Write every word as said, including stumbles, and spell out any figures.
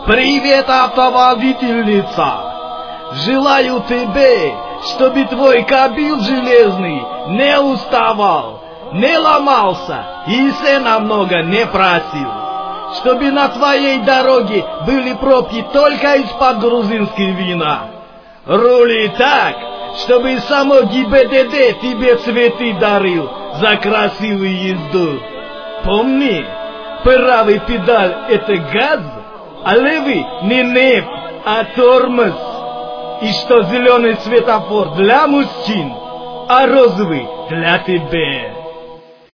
Привет, автоводительница! Желаю тебе, чтобы твой кабель железный не уставал, не ломался и цена много не просил. Чтобы на твоей дороге были пробки только из-под грузинских вина. Рули так, чтобы само ГИБДД тебе цветы дарил за красивую езду. Помни, правый педаль — это газ, а левый не нефть, а тормоз. И что зеленый светофор для мужчин, а розовый для тебя.